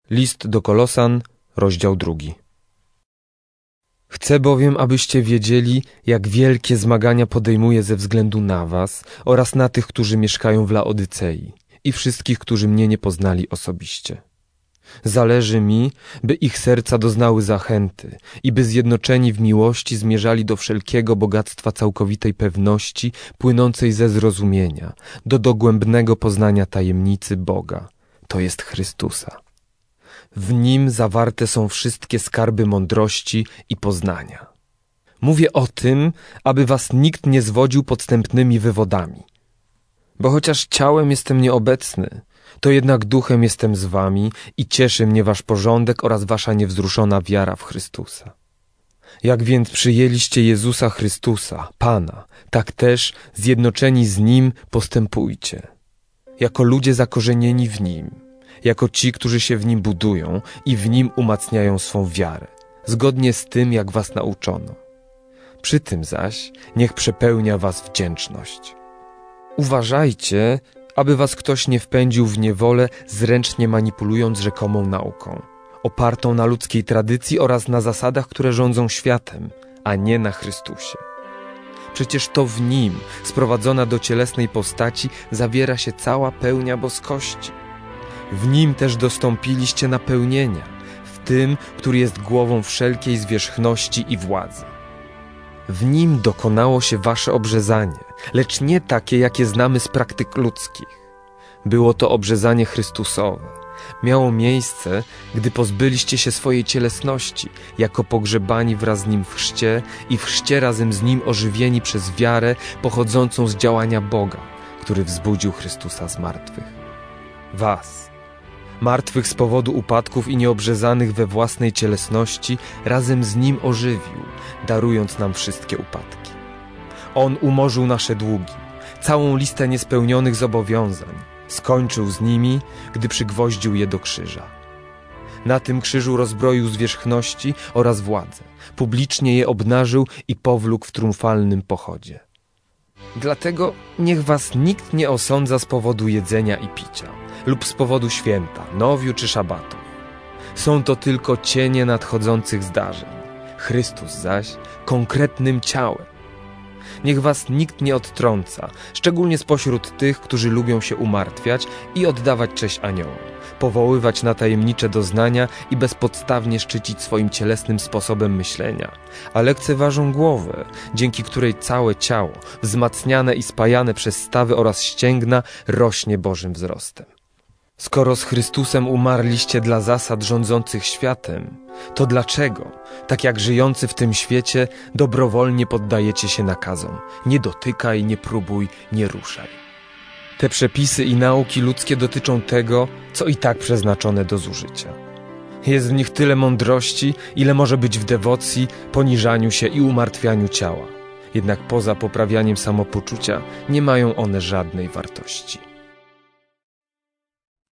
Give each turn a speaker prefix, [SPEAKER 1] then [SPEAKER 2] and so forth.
[SPEAKER 1] List do Kolosan, rozdział 2. Chcę bowiem, abyście wiedzieli, jak wielkie zmagania podejmuję ze względu na was oraz na tych, którzy mieszkają w Laodycei i wszystkich, którzy mnie nie poznali osobiście. Zależy mi, by ich serca doznały zachęty i by zjednoczeni w miłości zmierzali do wszelkiego bogactwa całkowitej pewności płynącej ze zrozumienia, do dogłębnego poznania tajemnicy Boga, to jest Chrystusa. W Nim zawarte są wszystkie skarby mądrości i poznania. Mówię o tym, aby was nikt nie zwodził podstępnymi wywodami. Bo chociaż ciałem jestem nieobecny, to jednak duchem jestem z wami i cieszy mnie wasz porządek oraz wasza niewzruszona wiara w Chrystusa. Jak więc przyjęliście Jezusa Chrystusa, Pana, tak też zjednoczeni z Nim postępujcie. Jako ludzie zakorzenieni w Nim, jako ci, którzy się w Nim budują i w Nim umacniają swą wiarę, zgodnie z tym, jak was nauczono. Przy tym zaś niech przepełnia was wdzięczność. Uważajcie, aby was ktoś nie wpędził w niewolę, zręcznie manipulując rzekomą nauką, opartą na ludzkiej tradycji oraz na zasadach, które rządzą światem, a nie na Chrystusie. Przecież to w Nim, sprowadzona do cielesnej postaci, zawiera się cała pełnia boskości. W Nim też dostąpiliście napełnienia, w tym, który jest głową wszelkiej zwierzchności i władzy. W Nim dokonało się wasze obrzezanie, lecz nie takie, jakie znamy z praktyk ludzkich. Było to obrzezanie Chrystusowe. Miało miejsce, gdy pozbyliście się swojej cielesności, jako pogrzebani wraz z Nim w chrzcie i w chrzcie razem z Nim ożywieni przez wiarę pochodzącą z działania Boga, który wzbudził Chrystusa z martwych. Was, martwych z powodu upadków i nieobrzezanych we własnej cielesności, razem z Nim ożywił, darując nam wszystkie upadki. On umorzył nasze długi, całą listę niespełnionych zobowiązań, skończył z nimi, gdy przygwoździł je do krzyża. Na tym krzyżu rozbroił zwierzchności oraz władze, publicznie je obnażył i powlókł w triumfalnym pochodzie. Dlatego niech was nikt nie osądza z powodu jedzenia i picia, lub z powodu święta, nowiu czy szabatów. Są to tylko cienie nadchodzących zdarzeń. Chrystus zaś konkretnym ciałem. Niech was nikt nie odtrąca, szczególnie spośród tych, którzy lubią się umartwiać i oddawać cześć aniołom, powoływać na tajemnicze doznania i bezpodstawnie szczycić swoim cielesnym sposobem myślenia, a lekceważą głowę, dzięki której całe ciało, wzmacniane i spajane przez stawy oraz ścięgna, rośnie Bożym wzrostem. Skoro z Chrystusem umarliście dla zasad rządzących światem, to dlaczego, tak jak żyjący w tym świecie, dobrowolnie poddajecie się nakazom? Nie dotykaj, nie próbuj, nie ruszaj. Te przepisy i nauki ludzkie dotyczą tego, co i tak przeznaczone do zużycia. Jest w nich tyle mądrości, ile może być w dewocji, poniżaniu się i umartwianiu ciała. Jednak poza poprawianiem samopoczucia nie mają one żadnej wartości.